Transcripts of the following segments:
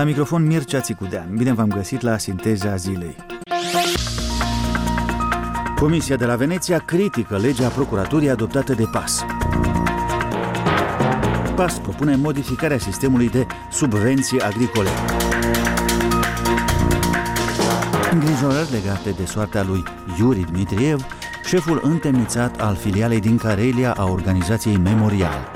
La microfon Mircea Țicudean. Bine v-am găsit la Sinteza Zilei. Comisia de la Veneția critică legea procuraturii adoptată de PAS. PAS propune modificarea sistemului de subvenții agricole. Îngrijorări legate de soarta lui Iuri Dmitriev, șeful întemnițat al filialei din Carelia a organizației Memorial.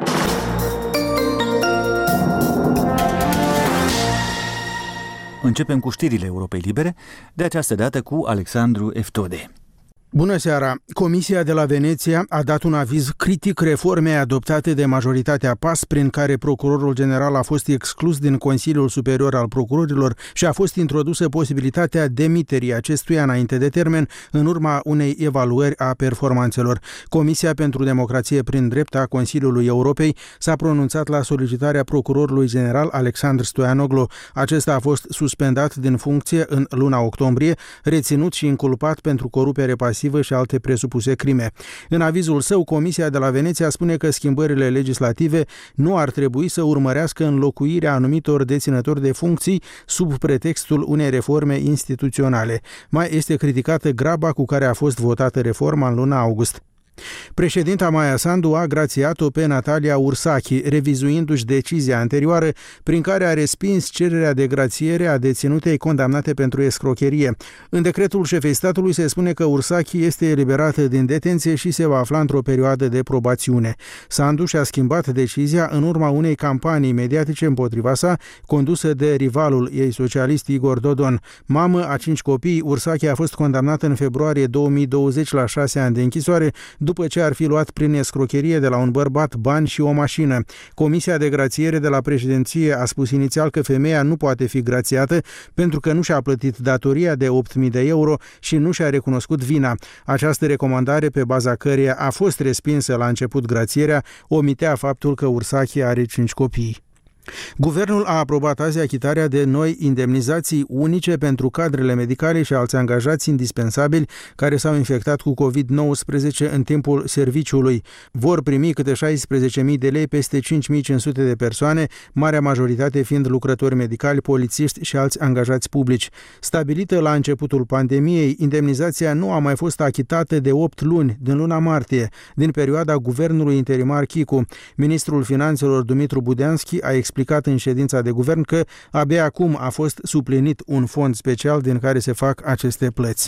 Începem cu știrile Europei Libere, de această dată cu Alexandru Eftode. Bună seara! Comisia de la Veneția a dat un aviz critic reformei adoptate de majoritatea PAS, prin care procurorul general a fost exclus din Consiliul Superior al Procurorilor și a fost introdusă posibilitatea demiterii acestuia înainte de termen, în urma unei evaluări a performanțelor. Comisia pentru Democrație prin Drept a Consiliului Europei s-a pronunțat la solicitarea procurorului general Alexandru Stoianoglu. Acesta a fost suspendat din funcție în luna octombrie, reținut și inculpat pentru corupere pasivă și alte presupuse crime. În avizul său, Comisia de la Veneția spune că schimbările legislative nu ar trebui să urmărească înlocuirea anumitor deținători de funcții sub pretextul unei reforme instituționale. Mai este criticată graba cu care a fost votată reforma în luna august. Președinta Maia Sandu a grațiat-o pe Natalia Ursachi, revizuindu-și decizia anterioară prin care a respins cererea de grațiere a deținutei condamnate pentru escrocherie. În decretul șefei statului se spune că Ursachi este eliberată din detenție și se va afla într-o perioadă de probațiune. Sandu și-a schimbat decizia în urma unei campanii mediatice împotriva sa, condusă de rivalul ei socialist Igor Dodon. Mamă a 5 copii, Ursachi a fost condamnată în februarie 2020 la 6 ani de închisoare, după ce ar fi luat prin escrocherie de la un bărbat bani și o mașină. Comisia de grațiere de la președinție a spus inițial că femeia nu poate fi grațiată pentru că nu și-a plătit datoria de 8.000 de euro și nu și-a recunoscut vina. Această recomandare, pe baza căreia a fost respinsă la început grațierea, omitea faptul că Ursachi are 5 copii. Guvernul a aprobat azi achitarea de noi indemnizații unice pentru cadrele medicale și alți angajați indispensabili care s-au infectat cu COVID-19 în timpul serviciului. Vor primi câte 16.000 de lei peste 5.500 de persoane, marea majoritate fiind lucrători medicali, polițiști și alți angajați publici. Stabilită la începutul pandemiei, indemnizația nu a mai fost achitată de 8 luni, din luna martie, din perioada guvernului interimar Chicu. Ministrul Finanțelor Dumitru Budeanski a explicat în ședința de guvern că abia acum a fost suplinit un fond special din care se fac aceste plăți.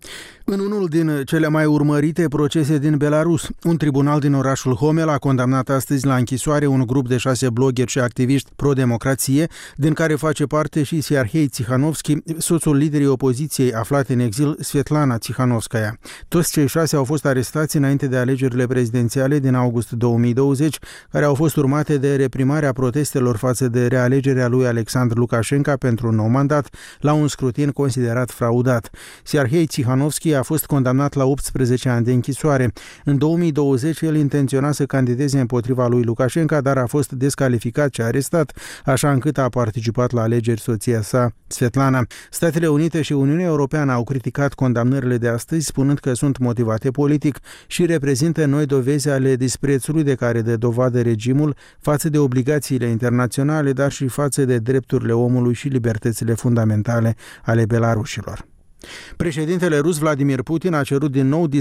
În unul din cele mai urmărite procese din Belarus, un tribunal din orașul Homel a condamnat astăzi la închisoare un grup de 6 bloggeri și activiști pro-democrație, din care face parte și Serhei Tsihanovski, soțul liderii opoziției aflate în exil, Svetlana Tsihanovskaya. Toți cei 6 au fost arestați înainte de alegerile prezidențiale din august 2020, care au fost urmate de reprimarea protestelor față de realegerea lui Alexandru Lukashenko pentru un nou mandat, la un scrutin considerat fraudat. Serhei Tsihanovski a fost condamnat la 18 ani de închisoare. În 2020 el intenționa să candideze împotriva lui Lukashenko, dar a fost descalificat și arestat, așa încât a participat la alegeri soția sa, Svetlana. Statele Unite și Uniunea Europeană au criticat condamnările de astăzi, spunând că sunt motivate politic și reprezintă noi dovezi ale disprețului de care dă dovadă regimul față de obligațiile internaționale, dar și față de drepturile omului și libertățile fundamentale ale belarușilor. Președintele rus Vladimir Putin a cerut din nou